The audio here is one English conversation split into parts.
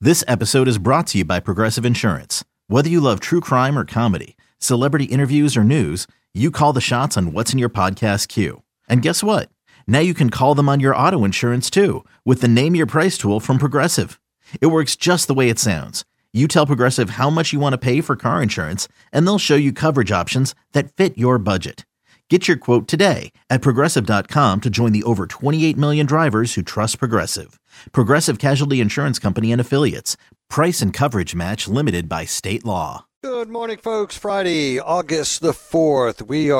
This episode is brought to you by Progressive Insurance. Whether you love true crime or comedy, celebrity interviews or news, you call the shots on what's in your podcast queue. And guess what? Now you can call them on your auto insurance too with the Name Your Price tool from Progressive. It works just the way it sounds. You tell Progressive how much you want to pay for car insurance, and they'll show you coverage options that fit your budget. Get your quote today at Progressive.com to join the over 28 million drivers who trust Progressive. Progressive Casualty Insurance Company and Affiliates. Price and coverage match limited by state law. Good morning, folks. Friday, August the 4th.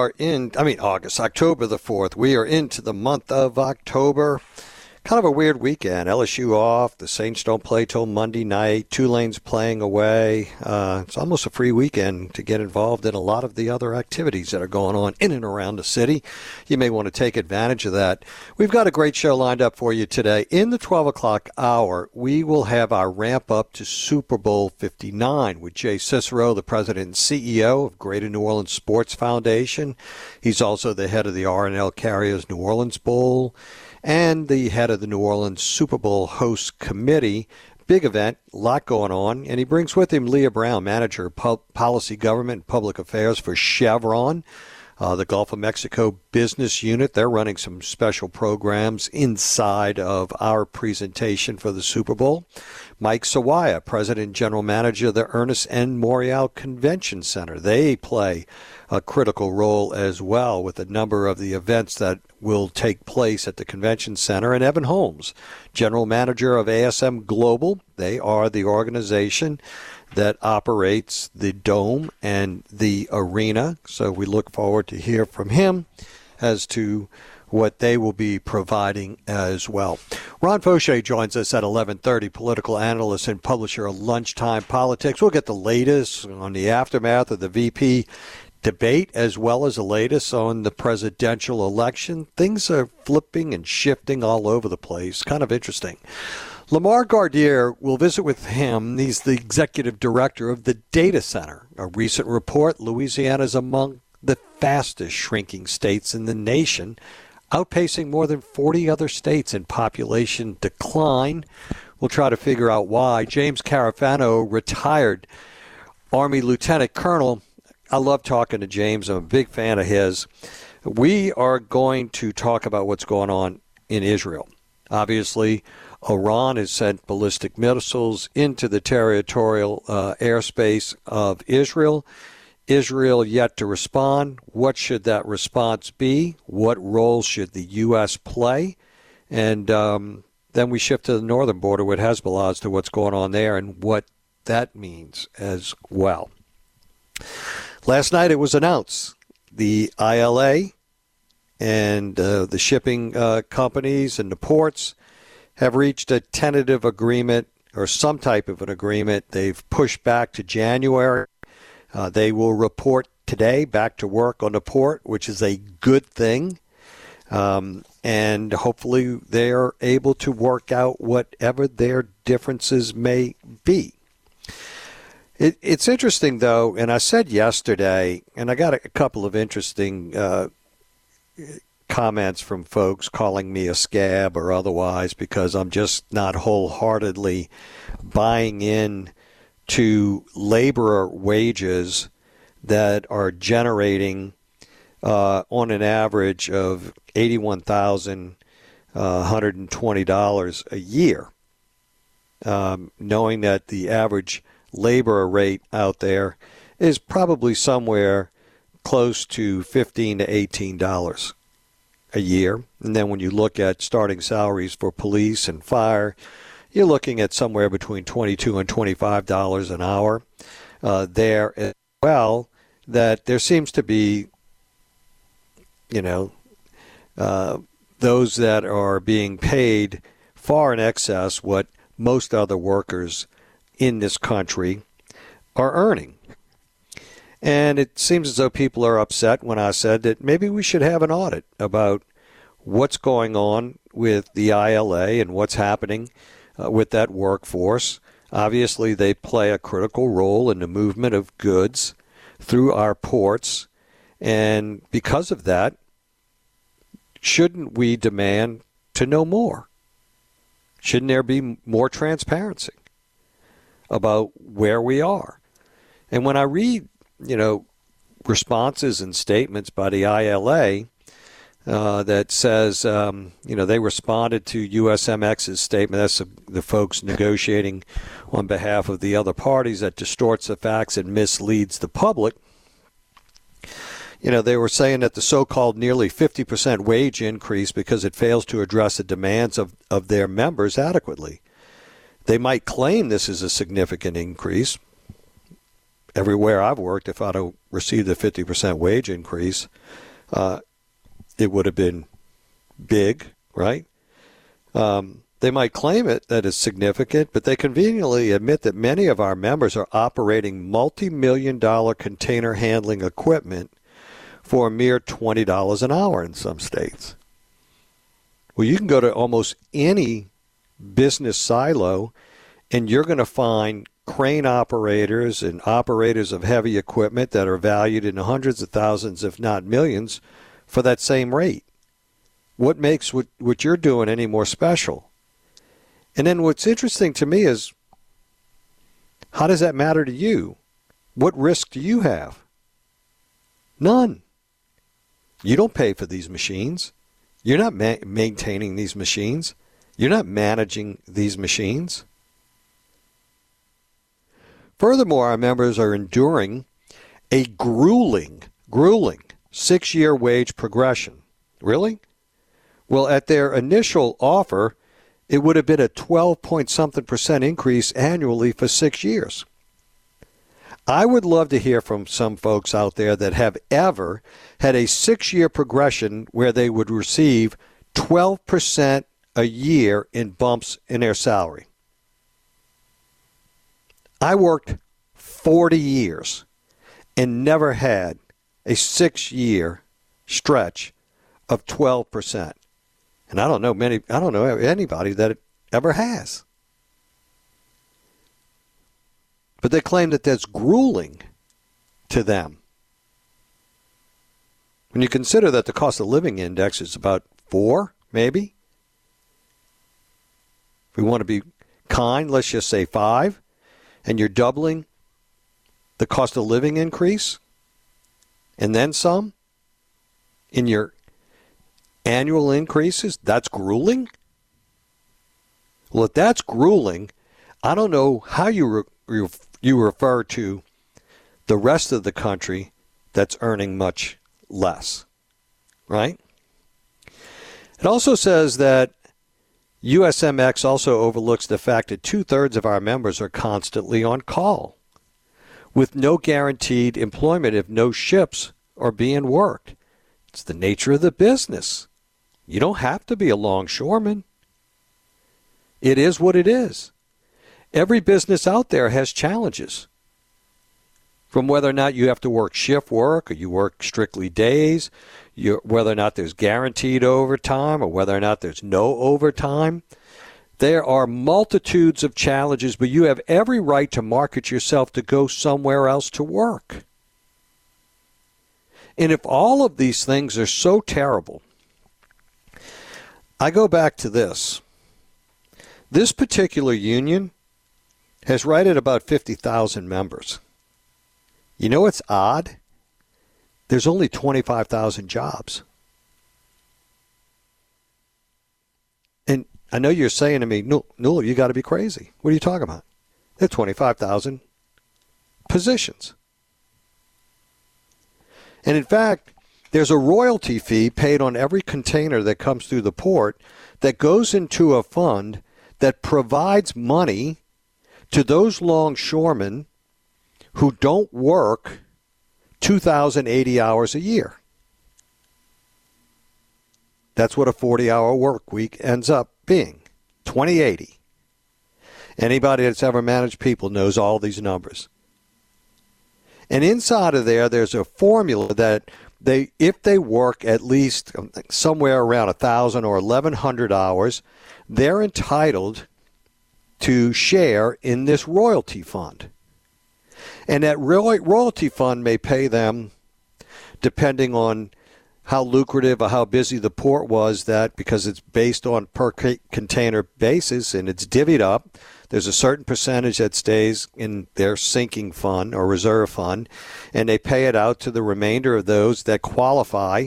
October the 4th. We are into the month of October. Kind of a weird weekend. LSU off. The Saints don't play till Monday night. Tulane's playing away. It's almost a free weekend to get involved in a lot of the other activities that are going on in and around the city. You may want to take advantage of that. We've got a great show lined up for you today. In the 12 o'clock hour, we will have our ramp up to Super Bowl 59 with Jay Cicero, the president and CEO of Greater New Orleans Sports Foundation. He's also the head of the R+L Carriers New Orleans Bowl and the head of the New Orleans Super Bowl host committee. Big event, a lot going on. And he brings with him Leah Brown, manager of policy, government, and public affairs for Chevron, the Gulf of Mexico business unit. They're running some special programs inside of our presentation for the Super Bowl. Mike Sawaya, president and general manager of the Ernest N. Morial Convention Center. They play a critical role as well with a number of the events that will take place at the convention center. And Evan Holmes, general manager of ASM Global. They are the organization that operates the Dome and the arena. So we look forward to hear from him as to what they will be providing as well. Ron Fauché joins us at 11:30, political analyst and publisher of Lunchtime Politics. We'll get the latest on the aftermath of the VP debate as well as the latest on the presidential election. Things are flipping and shifting all over the place. Kind of interesting. Lamar Gardier, will visit with him. He's the executive director of the Data Center. A recent report, Louisiana is among the fastest shrinking states in the nation, outpacing more than 40 other states in population decline. We'll try to figure out why. James Carafano, retired Army Lieutenant Colonel. I love talking to James. I'm a big fan of his. We are going to talk about what's going on in Israel. Obviously, Iran has sent ballistic missiles into the territorial airspace of Israel. Israel yet to respond. What should that response be? What role should the U.S. play? And then we shift to the northern border with Hezbollah as to what's going on there and what that means as well. Last night it was announced the ILA and the shipping companies and the ports have reached a tentative agreement or some type of an agreement. They've pushed back to January. They will report today back to work on the port, which is a good thing. And hopefully they are able to work out whatever their differences may be. It's interesting, though, and I said yesterday, and I got a couple of interesting comments from folks calling me a scab or otherwise because I'm just not wholeheartedly buying in to laborer wages that are generating on an average of $81,120 a year, knowing that the average labor rate out there is probably somewhere close to $15 to $18 a year. And then when you look at starting salaries for police and fire, you're looking at somewhere between $22 and $25 an hour there as well. That there seems to be, those that are being paid far in excess what most other workers in this country are earning. And it seems as though people are upset when I said that maybe we should have an audit about what's going on with the ILA and what's happening with that workforce. Obviously, they play a critical role in the movement of goods through our ports. And because of that, shouldn't we demand to know more? Shouldn't there be more transparency? about where we are. And when I read, responses and statements by the ILA that says, they responded to USMX's statement. That's the folks negotiating on behalf of the other parties that distorts the facts and misleads the public. They were saying that the so-called nearly 50% wage increase because it fails to address the demands of their members adequately. They might claim this is a significant increase. Everywhere I've worked, if I'd have received a 50% wage increase, it would have been big, right? They might claim that it's significant, but they conveniently admit that many of our members are operating multi-million-dollar container handling equipment for a mere $20 an hour in some states. Well, you can go to almost any business silo, and you're going to find crane operators and operators of heavy equipment that are valued in the hundreds of thousands, if not millions, for that same rate. What makes what you're doing any more special? And then what's interesting to me is, how does that matter to you? What risk do you have? None. You don't pay for these machines. You're not maintaining these machines. You're not managing these machines. Furthermore, our members are enduring a grueling 6-year wage progression. Really? Well, at their initial offer, it would have been a 12-point-something% increase annually for 6 years. I would love to hear from some folks out there that have ever had a 6-year progression where they would receive 12% a year in bumps in their salary. I worked 40 years and never had a 6-year stretch of 12%. And I don't know anybody that ever has. But they claim that that's grueling to them. When you consider that the cost of living index is about 4, maybe. If we want to be kind, let's just say 5. And you're doubling the cost of living increase and then some in your annual increases, that's grueling? Well, if that's grueling, I don't know how you refer to the rest of the country that's earning much less, right? It also says that USMX also overlooks the fact that 2/3 of our members are constantly on call with no guaranteed employment if no ships are being worked. It's the nature of the business. You don't have to be a longshoreman. It is what it is. Every business out there has challenges. From whether or not you have to work shift work or you work strictly days, whether or not there's guaranteed overtime or whether or not there's no overtime. There are multitudes of challenges, but you have every right to market yourself to go somewhere else to work. And if all of these things are so terrible, I go back to this. This particular union has right at about 50,000 members. You know what's odd? There's only 25,000 jobs. And I know you're saying to me, Newell, you got to be crazy. What are you talking about? There are 25,000 positions. And in fact, there's a royalty fee paid on every container that comes through the port that goes into a fund that provides money to those longshoremen who don't work 2,080 hours a year. That's what a 40-hour work week ends up being, 2080. Anybody that's ever managed people knows all these numbers. And inside of there's a formula that if they work at least somewhere around 1,000 or 1,100 hours, they're entitled to share in this royalty fund. And that royalty fund may pay them, depending on how lucrative or how busy the port was, that because it's based on per container basis and it's divvied up, There's a certain percentage that stays in their sinking fund or reserve fund, and they pay it out to the remainder of those that qualify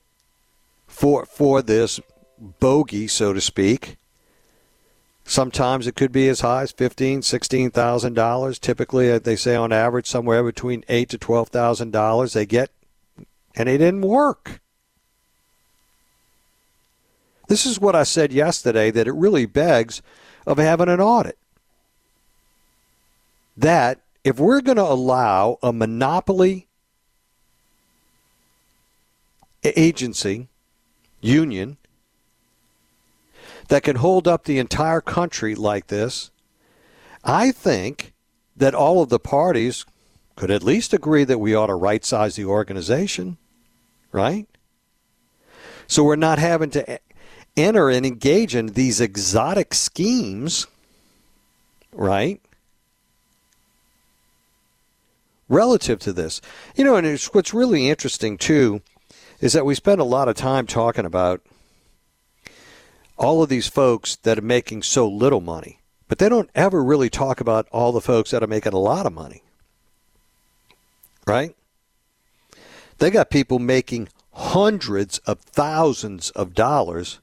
for this bogey, so to speak. Sometimes it could be as high as $15,000, $16,000. Typically, they say on average somewhere between $8,000 to $12,000 they get, and it didn't work. This is what I said yesterday, that it really begs of having an audit. That if we're going to allow a monopoly agency, union, that can hold up the entire country like this, I think that all of the parties could at least agree that we ought to right-size the organization, right? So we're not having to enter and engage in these exotic schemes, right? Relative to this. You know, and what's really interesting, too, is that we spend a lot of time talking about all of these folks that are making so little money, but they don't ever really talk about all the folks that are making a lot of money, right? They got people making hundreds of thousands of dollars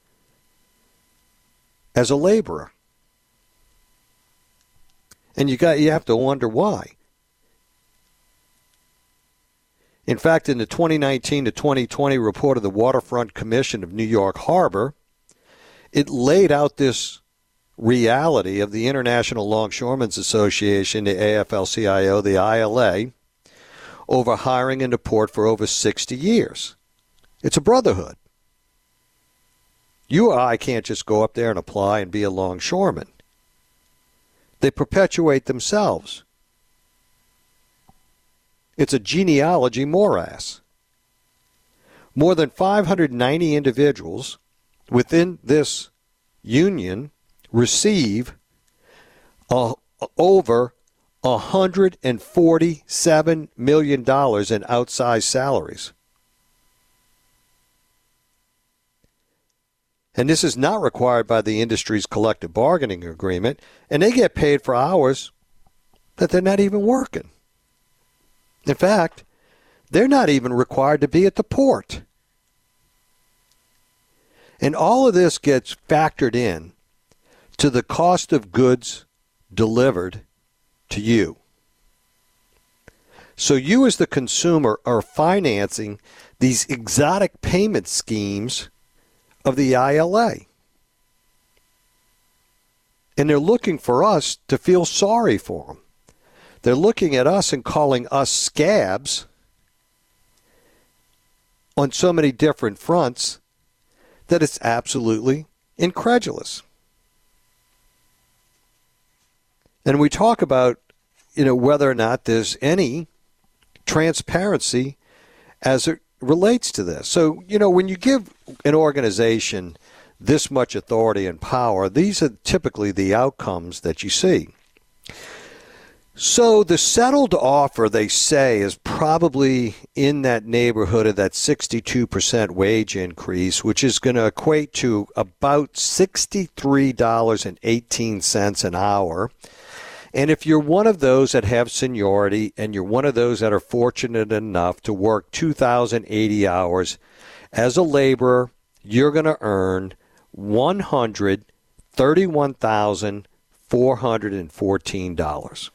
as a laborer. And you have to wonder why. In fact, in the 2019 to 2020 report of the Waterfront Commission of New York Harbor, it laid out this reality of the International Longshoremen's Association, the AFL-CIO, the ILA, over hiring in the port for over 60 years. It's a brotherhood. You or I can't just go up there and apply and be a longshoreman. They perpetuate themselves. It's a genealogy morass. More than 590 individuals within this union receive over $147 million in outsized salaries. And this is not required by the industry's collective bargaining agreement, and they get paid for hours that they're not even working. In fact, they're not even required to be at the port. And all of this gets factored in to the cost of goods delivered to you. So you as the consumer are financing these exotic payment schemes of the ILA. And they're looking for us to feel sorry for them. They're looking at us and calling us scabs on so many different fronts that it's absolutely incredulous. And we talk about, whether or not there's any transparency as it relates to this. So, when you give an organization this much authority and power, these are typically the outcomes that you see. So the settled offer, they say, is probably in that neighborhood of that 62% wage increase, which is going to equate to about $63.18 an hour. And if you're one of those that have seniority and you're one of those that are fortunate enough to work 2,080 hours as a laborer, you're going to earn $131,414.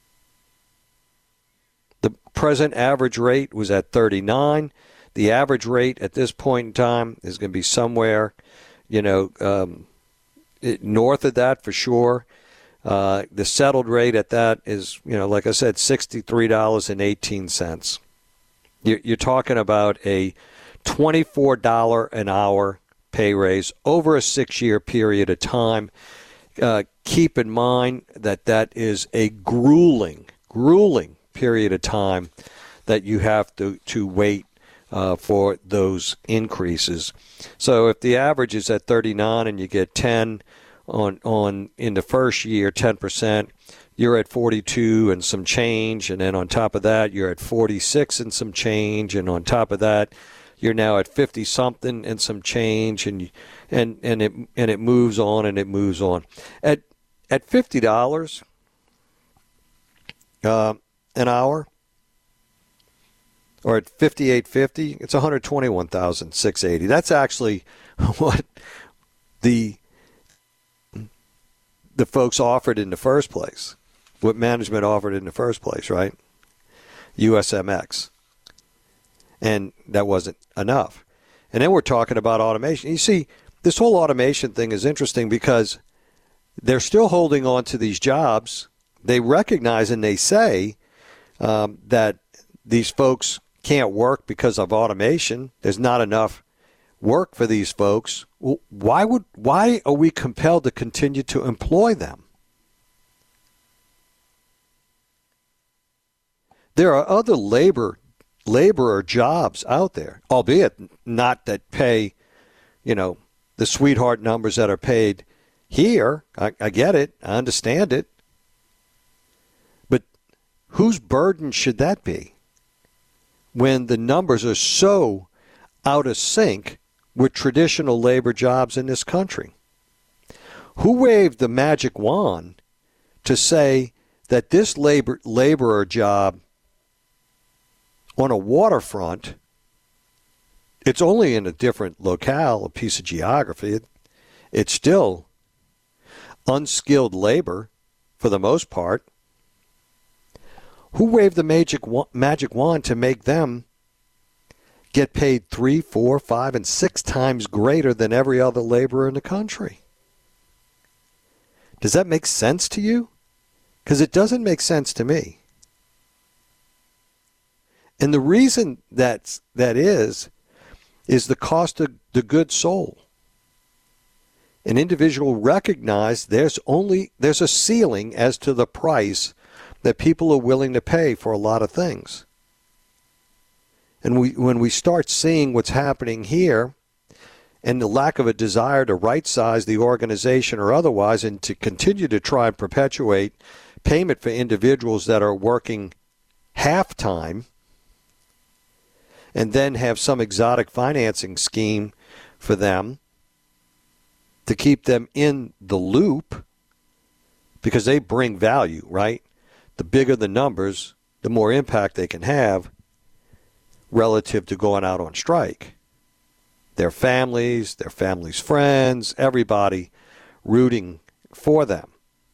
The present average rate was at 39. The average rate at this point in time is going to be somewhere, north of that for sure. The settled rate at that is, like I said, $63.18. You're talking about a $24 an hour pay raise over a 6-year period of time. Keep in mind that is a grueling period of time that you have to wait for those increases. So if the average is at 39 and you get 10 on in the first year, 10%, you're at 42 and some change, and then on top of that you're at 46 and some change, and on top of that you're now at 50 something and some change, and it moves on and it moves on. At at $50 an hour, or at $58.50, it's $121,680. That's actually what the folks offered in the first place, what management offered in the first place, right? USMX. And that wasn't enough. And then we're talking about automation. You see, this whole automation thing is interesting because they're still holding on to these jobs. They recognize and they say that these folks can't work because of automation. There's not enough work for these folks. Well, why are we compelled to continue to employ them? There are other laborer jobs out there, albeit not that pay, the sweetheart numbers that are paid here. I get it. I understand it. But whose burden should that be when the numbers are so out of sync with traditional labor jobs in this country? Who waved the magic wand to say that this laborer job on a waterfront, it's only in a different locale, a piece of geography. It's still unskilled labor for the most part. Who waved the magic wand to make them get paid 3, 4, 5, and 6 times greater than every other laborer in the country? Does that make sense to you? Because it doesn't make sense to me. And the reason that is the cost of the good soul. An individual recognized there's a ceiling as to the price that people are willing to pay for a lot of things. And when we start seeing what's happening here and the lack of a desire to right-size the organization or otherwise and to continue to try and perpetuate payment for individuals that are working half-time and then have some exotic financing scheme for them to keep them in the loop because they bring value, right? The bigger the numbers, the more impact they can have relative to going out on strike. Their families' friends, everybody rooting for them.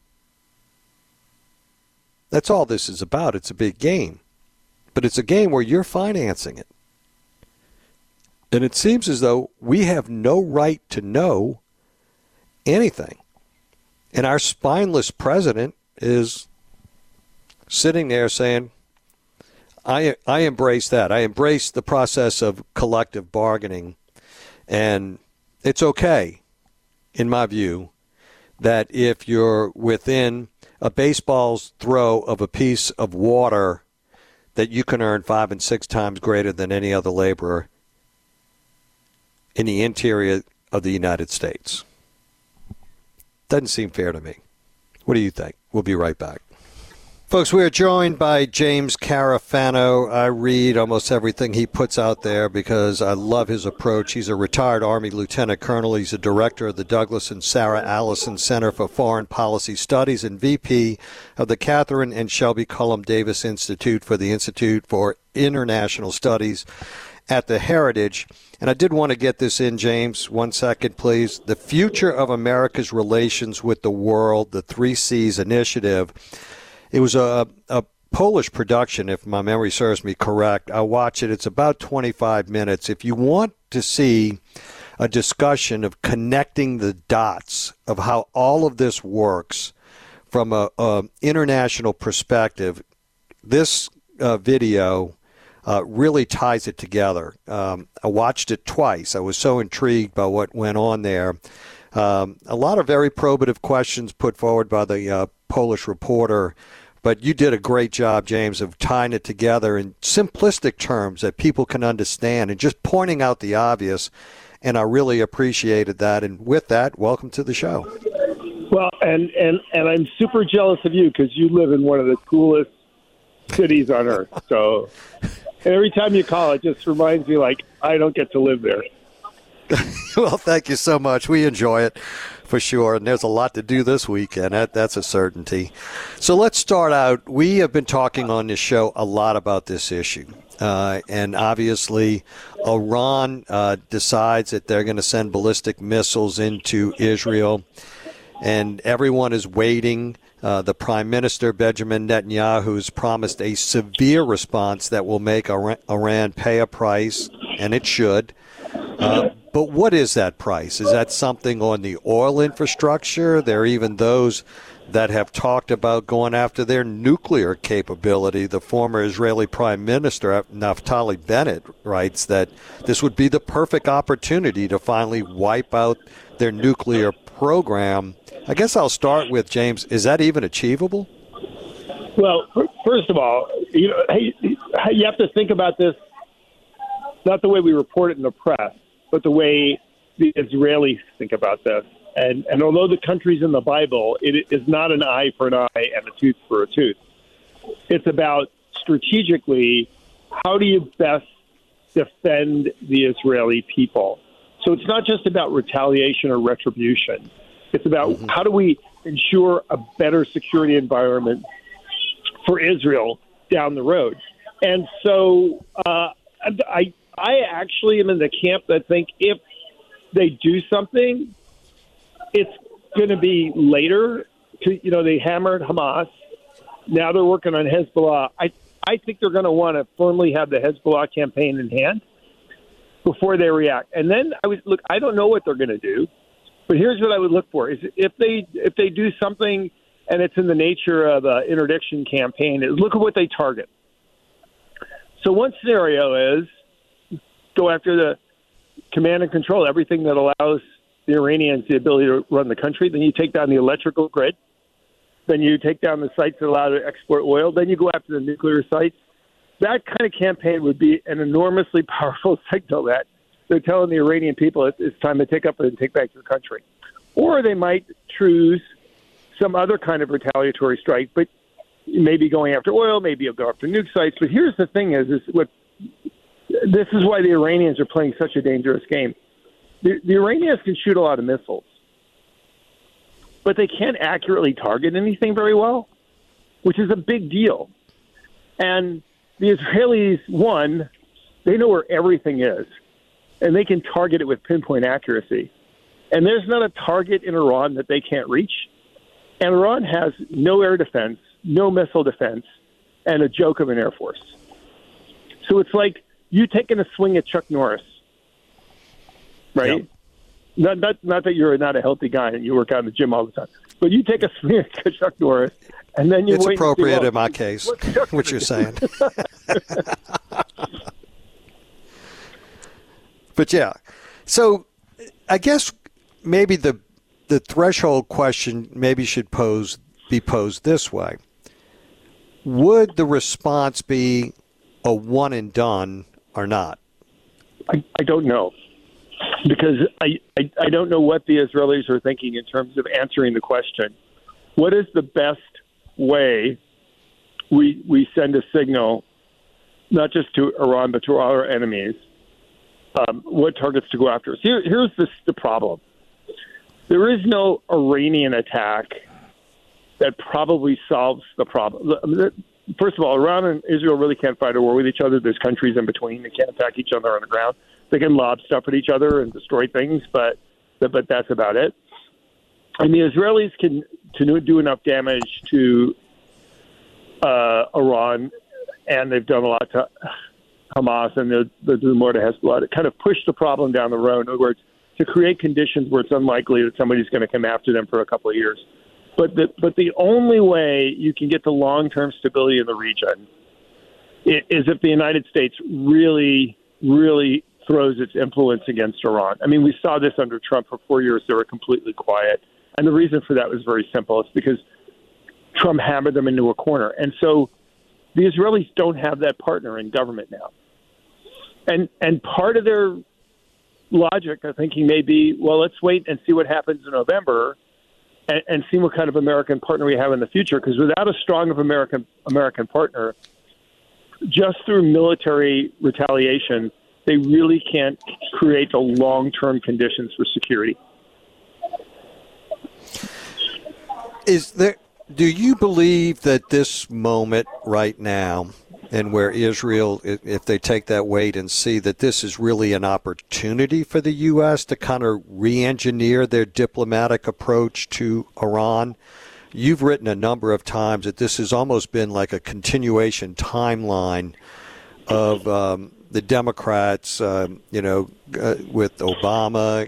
That's all this is about. It's a big game. But it's a game where you're financing it. And it seems as though we have no right to know anything. And our spineless president is sitting there saying, I embrace that. I embrace the process of collective bargaining. And it's okay, in my view, that if you're within a baseball's throw of a piece of water, that you can earn 5 and 6 times greater than any other laborer in the interior of the United States. Doesn't seem fair to me. What do you think? We'll be right back. Folks, we are joined by James Carafano. I read almost everything he puts out there because I love his approach. He's a retired Army Lieutenant Colonel. He's a director of the Douglas and Sarah Allison Center for Foreign Policy Studies and VP of the Catherine and Shelby Cullom Davis Institute for the Institute for International Studies at the Heritage. And I did want to get this in, James. 1 second, please. The Future of America's Relations with the World, the 3 Cs Initiative. It was a Polish production, if my memory serves me correct. I watch it. It's about 25 minutes. If you want to see a discussion of connecting the dots of how all of this works from an international perspective, this video really ties it together. I watched it twice. I was so intrigued by what went on there. A lot of very probative questions put forward by the Polish reporter, but you did a great job, James, of tying it together in simplistic terms that people can understand and just pointing out the obvious, and I really appreciated that. And with that, welcome to the show. Well, and I'm super jealous of you because you live in one of the coolest cities on earth. So every time you call, it just reminds me, like, I don't get to live there. Well, thank you so much. We enjoy it. For sure, and there's a lot to do this weekend. That's a certainty. So let's start out. We have been talking on this show a lot about this issue. And obviously, Iran decides that they're going to send ballistic missiles into Israel. And everyone is waiting. The Prime Minister, Benjamin Netanyahu, has promised a severe response that will make Iran pay a price, and it should. But what is that price? Is that something on the oil infrastructure? There are even those that have talked about going after their nuclear capability. The former Israeli Prime Minister, Naftali Bennett, writes that this would be the perfect opportunity to finally wipe out their nuclear program. I guess I'll start with, James, is that even achievable? Well, first of all, you have to think about this not the way we report it in the press, but the way the Israelis think about this. And although the country's in the Bible, it is not an eye for an eye and a tooth for a tooth. It's about strategically, how do you best defend the Israeli people? So it's not just about retaliation or retribution. It's about how do we ensure a better security environment for Israel down the road. And so I actually am in the camp that think if they do something, it's going to be later. They hammered Hamas. Now they're working on Hezbollah. I think they're going to want to firmly have the Hezbollah campaign in hand before they react. And then I don't know what they're going to do, but here's what I would look for: is if they do something and it's in the nature of an interdiction campaign, is look at what they target. So one scenario is go after the command and control, everything that allows the Iranians the ability to run the country. Then you take down the electrical grid. Then you take down the sites that allow to export oil. Then you go after the nuclear sites. That kind of campaign would be an enormously powerful signal that they're telling the Iranian people it's time to take up and take back their country. Or they might choose some other kind of retaliatory strike, but maybe going after oil, maybe you'll go after nuke sites. But here's the thing this is why the Iranians are playing such a dangerous game. The Iranians can shoot a lot of missiles, but they can't accurately target anything very well, which is a big deal. And the Israelis, they know where everything is, and they can target it with pinpoint accuracy. And there's not a target in Iran that they can't reach. And Iran has no air defense, no missile defense, and a joke of an air force. So it's like you taking a swing at Chuck Norris, right? Yep. Not that you're not a healthy guy and you work out in the gym all the time, but you take a swing at Chuck Norris, and then you it's wait. It's appropriate in my case, what you're saying. But yeah, so I guess maybe the threshold question maybe should be posed this way: would the response be a one and done or not? I don't know, because I don't know what the Israelis are thinking in terms of answering the question. What is the best way we send a signal, not just to Iran, but to our enemies, what targets to go after? So here's the problem. There is no Iranian attack that probably solves the problem. First of all, Iran and Israel really can't fight a war with each other. There's countries in between. They can't attack each other on the ground. They can lob stuff at each other and destroy things, but that's about it. And the Israelis can do enough damage to Iran, and they've done a lot to Hamas, and they'll do more to Hezbollah to kind of push the problem down the road. In other words, to create conditions where it's unlikely that somebody's going to come after them for a couple of years. But the only way you can get the long-term stability in the region is if the United States really, really throws its influence against Iran. I mean, we saw this under Trump for 4 years. They were completely quiet. And the reason for that was very simple. It's because Trump hammered them into a corner. And so the Israelis don't have that partner in government now. And part of their logic, I think, may be, well, let's wait and see what happens in November and see what kind of American partner we have in the future. Because without a strong of American partner, just through military retaliation, they really can't create the long-term conditions for security. Do you believe that this moment right now, and where Israel, if they take that wait and see that this is really an opportunity for the U.S. to kind of re-engineer their diplomatic approach to Iran? You've written a number of times that this has almost been like a continuation timeline of the Democrats, with Obama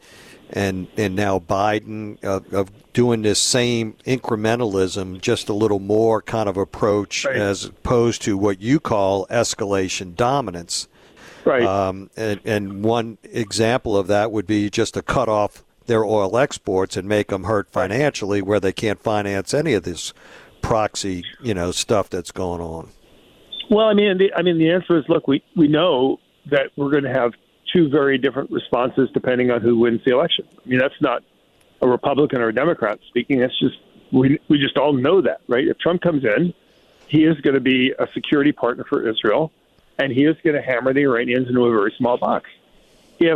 and now Biden of doing this same incrementalism, just a little more kind of approach, right, as opposed to what you call escalation dominance. Right. And one example of that would be just to cut off their oil exports and make them hurt financially, where they can't finance any of this proxy, stuff that's going on. Well, the answer is, look, we know that we're going to have two very different responses depending on who wins the election. That's not a Republican or a Democrat speaking. That's just we just all know that, right? If Trump comes in, he is going to be a security partner for Israel, and he is going to hammer the Iranians into a very small box. If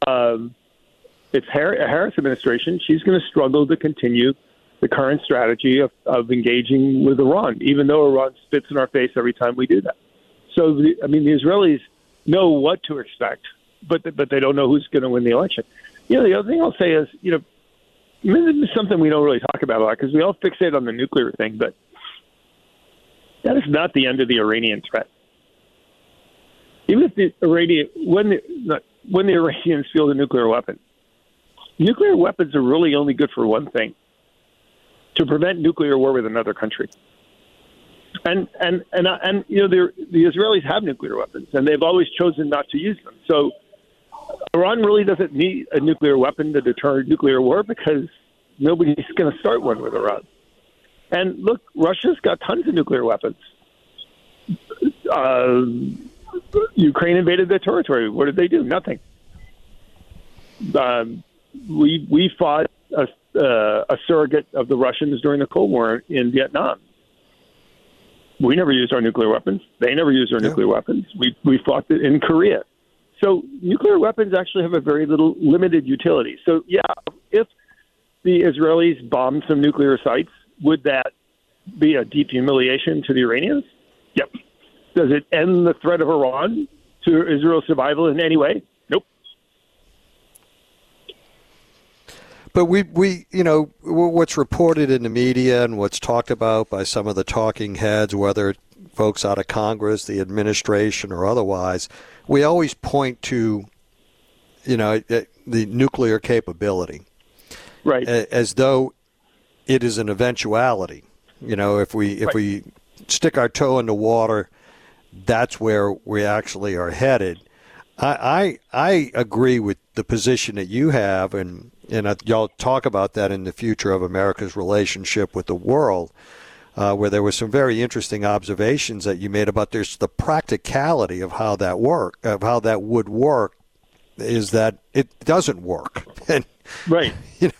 it's a Harris administration, she's going to struggle to continue the current strategy of engaging with Iran, even though Iran spits in our face every time we do that. So, the Israelis know what to expect, but they don't know who's going to win the election. The other thing I'll say is, this is something we don't really talk about a lot because we all fixate on the nuclear thing, but that is not the end of the Iranian threat. Even if when the Iranians field a nuclear weapon are really only good for one thing: to prevent nuclear war with another country. And the Israelis have nuclear weapons, and they've always chosen not to use them. So Iran really doesn't need a nuclear weapon to deter nuclear war because nobody's going to start one with Iran. And look, Russia's got tons of nuclear weapons. Ukraine invaded their territory. What did they do? Nothing. We fought a surrogate of the Russians during the Cold War in Vietnam. We never used our nuclear weapons. They never used our nuclear weapons. We fought it in Korea. So nuclear weapons actually have a very limited utility. So, yeah, if the Israelis bombed some nuclear sites, would that be a deep humiliation to the Iranians? Yep. Does it end the threat of Iran to Israel's survival in any way? Nope. But we what's reported in the media and what's talked about by some of the talking heads, whether folks out of Congress, the administration, or otherwise, we always point to, the nuclear capability, right, as though it is an eventuality. If we stick our toe in the water, that's where we actually are headed. I agree with the position that you have, and y'all talk about that in the future of America's relationship with the world, where there were some very interesting observations that you made about the practicality of how that would work, is that it doesn't work. And, right.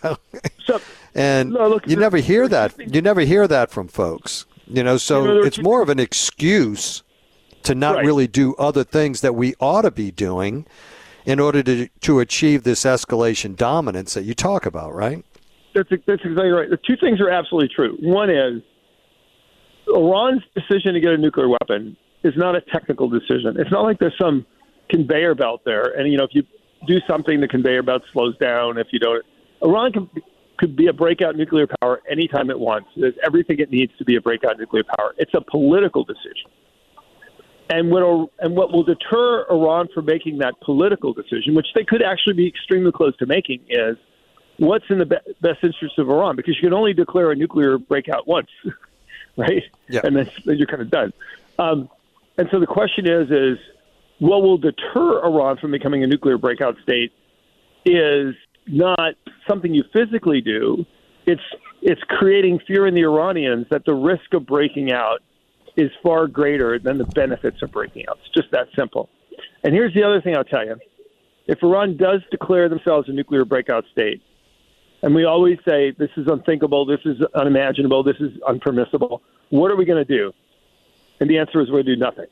You never hear that. You never hear that from folks. It's more of an excuse to not really do other things that we ought to be doing in order to achieve this escalation dominance that you talk about, right? That's exactly right. The two things are absolutely true. One is Iran's decision to get a nuclear weapon is not a technical decision. It's not like there's some conveyor belt there, and if you do something, the conveyor belt slows down. If you don't, Iran could be a breakout nuclear power anytime it wants. There's everything it needs to be a breakout nuclear power. It's a political decision. And what will deter Iran from making that political decision, which they could actually be extremely close to making, is what's in the best interest of Iran, because you can only declare a nuclear breakout once, right? Yeah. And then you're kind of done. And so the question is what will deter Iran from becoming a nuclear breakout state is not something you physically do. It's creating fear in the Iranians that the risk of breaking out is far greater than the benefits of breaking out. It's just that simple. And here's the other thing I'll tell you. If Iran does declare themselves a nuclear breakout state, and we always say this is unthinkable, this is unimaginable, this is unpermissible, what are we going to do? And the answer is we're going to do nothing.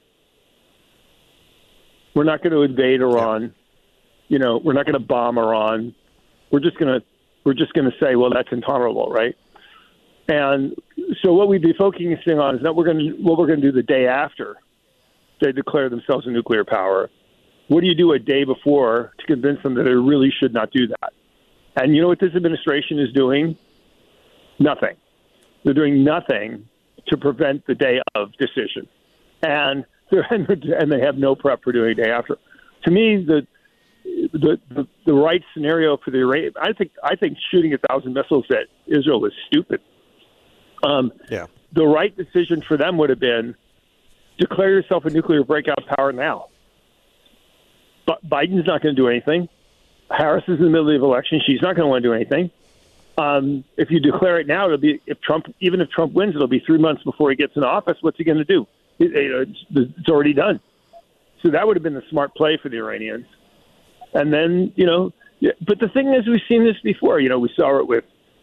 We're not going to invade Iran. We're not going to bomb Iran. We're just going to say, well, that's intolerable, right? And so what we'd be focusing on is not what we're going to do the day after they declare themselves a nuclear power. What do you do a day before to convince them that they really should not do that? And you know what this administration is doing? Nothing. They're doing nothing to prevent the day of decision. And they have no prep for doing a day after. To me, the right scenario for the Iranian, I think shooting 1,000 missiles at Israel is stupid. The right decision for them would have been declare yourself a nuclear breakout power now. But Biden's not going to do anything. Harris is in the middle of the election. She's not going to want to do anything. If you declare it now, it'll be even if Trump wins, it'll be 3 months before he gets in office. What's he going to do? It's already done. So that would have been the smart play for the Iranians. And then, but the thing is, we've seen this before. We saw it with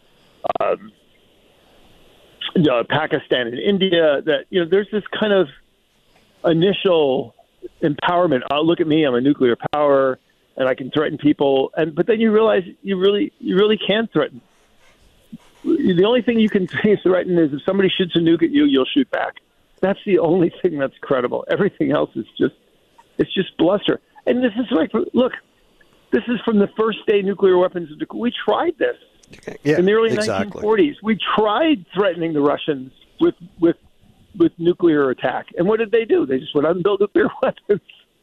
Pakistan and India. That there's this kind of initial empowerment. Oh, look at me, I'm a nuclear power, and I can threaten people. But then you realize you really can't threaten. The only thing you can threaten is if somebody shoots a nuke at you, you'll shoot back. That's the only thing that's credible. Everything else is just bluster. And this is this is from the first day nuclear weapons. We tried this in the early 1940s. We tried threatening the Russians with nuclear attack. And what did they do? They just went out and built nuclear weapons.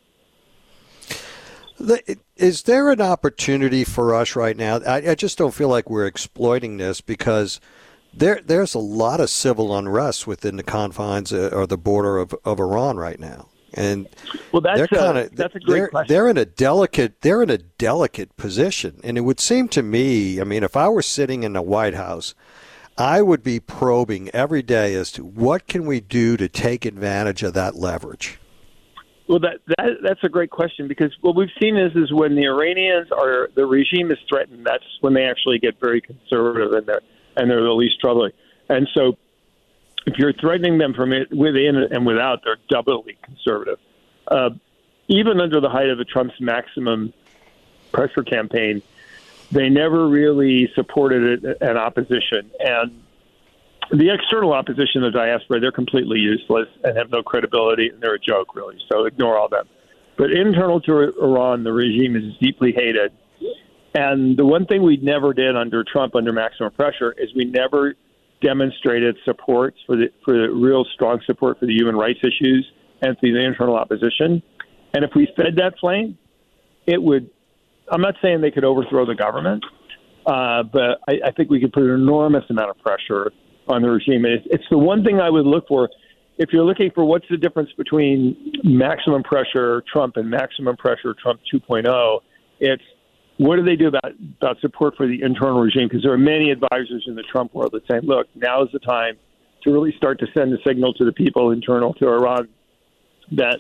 Is there an opportunity for us right now? I just don't feel like we're exploiting this because there's a lot of civil unrest within the confines or the border of Iran right now. And that's a great question. They're in a delicate position. And it would seem to me, if I were sitting in the White House, I would be probing every day as to what can we do to take advantage of that leverage. Well, that's a great question, because what we've seen is when the Iranians the regime is threatened, that's when they actually get very conservative and they're the least troubling. And so if you're threatening them from within and without, they're doubly conservative. Even under the height of the Trump's maximum pressure campaign, they never really supported an opposition. And the external opposition, the diaspora, they're completely useless and have no credibility, and they're a joke, really. So ignore all them. But internal to Iran, the regime is deeply hated. And the one thing we never did under Trump, under maximum pressure, is we never demonstrated support for the real strong support for the human rights issues and for the internal opposition. And if we fed that flame, it would. I'm not saying they could overthrow the government, but I think we could put an enormous amount of pressure on the regime. And it's the one thing I would look for. If you're looking for what's the difference between maximum pressure Trump and maximum pressure Trump 2.0, it's what do they do about support for the internal regime? Because there are many advisors in the Trump world that say, look, now is the time to really start to send a signal to the people internal to Iran that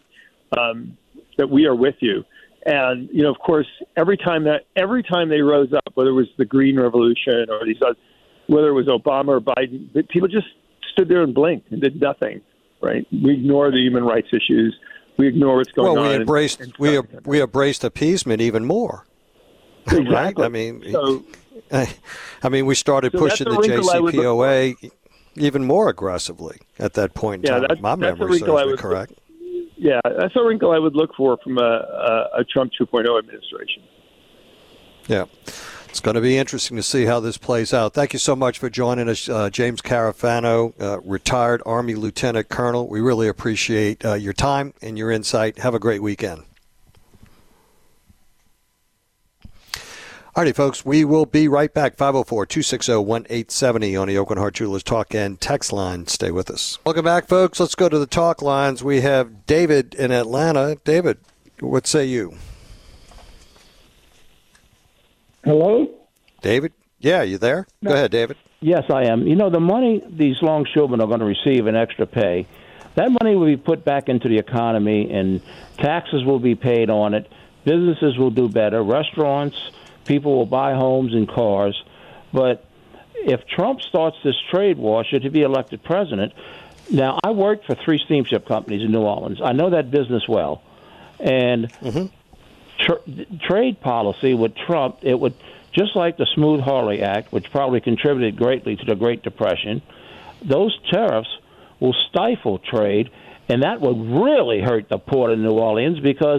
we are with you. And, of course, every time they rose up, whether it was the Green Revolution or whether it was Obama or Biden, people just stood there and blinked and did nothing, right? We ignore the human rights issues. We ignore what's going on. Well, we embraced appeasement even more. Exactly. Right? We started pushing the JCPOA even more aggressively at that point in time. My memory serves me correct. Yeah, that's a wrinkle I would look for from a Trump 2.0 administration. Yeah. It's going to be interesting to see how this plays out. Thank you so much for joining us, James Carafano, retired Army Lieutenant Colonel. We really appreciate your time and your insight. Have a great weekend. All righty, folks, we will be right back. 504-260-1870 on the Oakland Heart Jewelers Talk and Text line. Stay with us. Welcome back, folks. Let's go to the talk lines. We have David in Atlanta. David, what say you? Hello? David? Yeah, you there? No. Go ahead, David. Yes, I am. The money these longshoremen are going to receive in extra pay, that money will be put back into the economy, and taxes will be paid on it. Businesses will do better. Restaurants, people will buy homes and cars. But if Trump starts this trade war, should he be elected president? Now, I worked for 3 steamship companies in New Orleans. I know that business well. And trade policy with Trump, it would, just like the Smoot-Hawley Act, which probably contributed greatly to the Great Depression, those tariffs will stifle trade, and that would really hurt the port of New Orleans because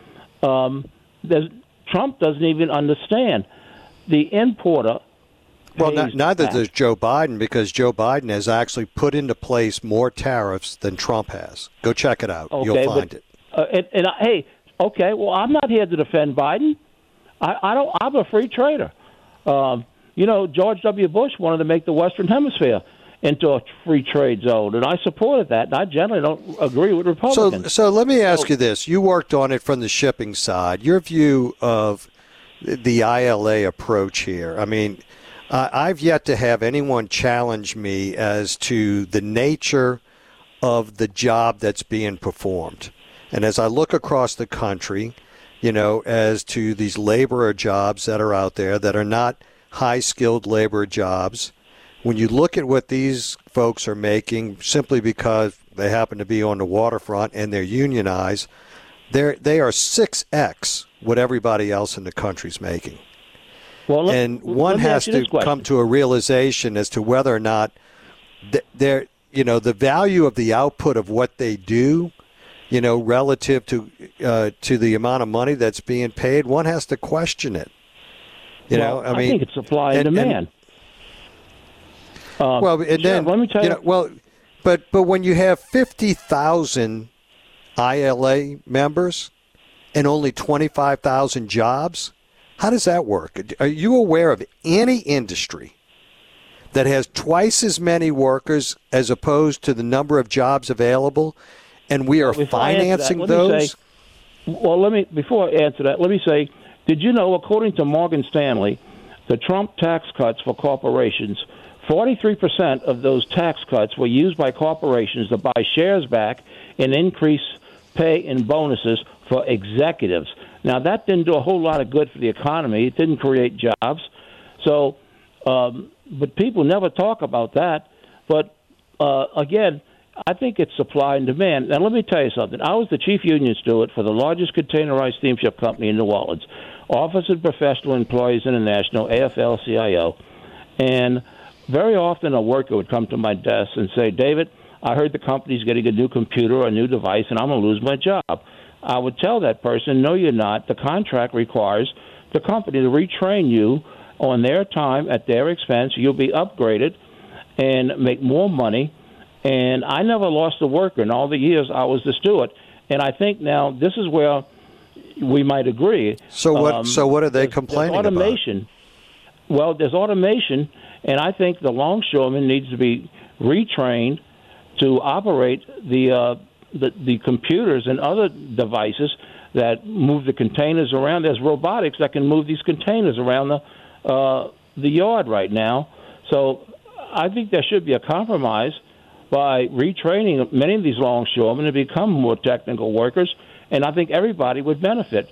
Trump doesn't even understand. The importer. Well, neither does Joe Biden, because Joe Biden has actually put into place more tariffs than Trump has. Go check it out. Okay, you'll find it. Hey, okay. Well, I'm not here to defend Biden. I don't. I'm a free trader. George W. Bush wanted to make the Western Hemisphere into a free trade zone, and I supported that. And I generally don't agree with Republicans. So let me ask you this: you worked on it from the shipping side. Your view of the ILA approach here. I mean, I've yet to have anyone challenge me as to the nature of the job that's being performed. And as I look across the country, as to these laborer jobs that are out there that are not high-skilled labor jobs, when you look at what these folks are making simply because they happen to be on the waterfront and they're unionized, they are 6x what everybody else in the country's making. Well, one has to come to a realization as to whether or not the value of the output of what they do, relative to the amount of money that's being paid. One has to question it. I think it's supply and demand. Let me tell you. But when you have 50,000 ILA members and only 25,000 jobs. How does that work? Are you aware of any industry that has twice as many workers as opposed to the number of jobs available, and we are financing those? Before I answer that, let me say, did you know, according to Morgan Stanley, the Trump tax cuts for corporations, 43% of those tax cuts were used by corporations to buy shares back and increase pay and bonuses for executives. Now, that didn't do a whole lot of good for the economy. It didn't create jobs. So, but people never talk about that. But, again, I think it's supply and demand. Now, let me tell you something. I was the chief union steward for the largest containerized steamship company in New Orleans, Office of Professional Employees International, AFL-CIO. And very often a worker would come to my desk and say, David, I heard the company's getting a new computer or a new device, and I'm going to lose my job. I would tell that person, no, you're not. The contract requires the company to retrain you on their time at their expense. You'll be upgraded and make more money. And I never lost a worker in all the years I was the steward. And I think now this is where we might agree. So what are they complaining about? Automation. Well, there's automation, and I think the longshoreman needs to be retrained to operate the computers and other devices that move the containers around. There's robotics that can move these containers around the yard right now. So I think there should be a compromise by retraining many of these longshoremen to become more technical workers, and I think everybody would benefit.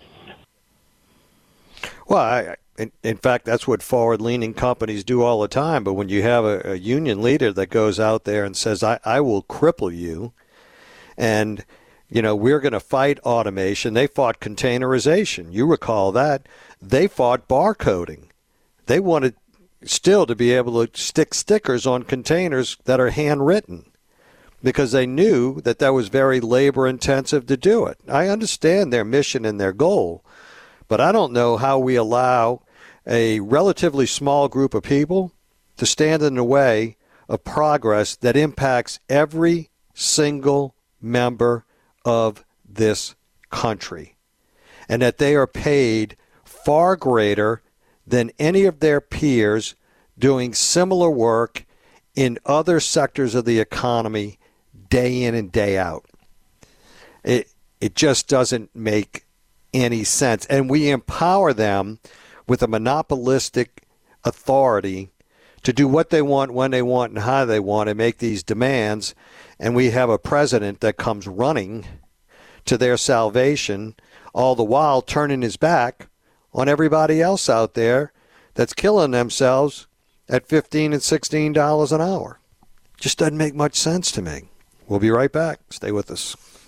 Well, in fact, that's what forward-leaning companies do all the time. But when you have a union leader that goes out there and says, I will cripple you, and, we're going to fight automation. They fought containerization. You recall that. They fought barcoding. They wanted still to be able to stick stickers on containers that are handwritten because they knew that was very labor-intensive to do it. I understand their mission and their goal, but I don't know how we allow a relatively small group of people to stand in the way of progress that impacts every single member of this country, and that they are paid far greater than any of their peers doing similar work in other sectors of the economy day in and day out. It just doesn't make any sense. And we empower them with a monopolistic authority to do what they want, when they want, and how they want, and make these demands. And we have a president that comes running to their salvation, all the while turning his back on everybody else out there that's killing themselves at $15 and $16 an hour. Just doesn't make much sense to me. We'll be right back. Stay with us.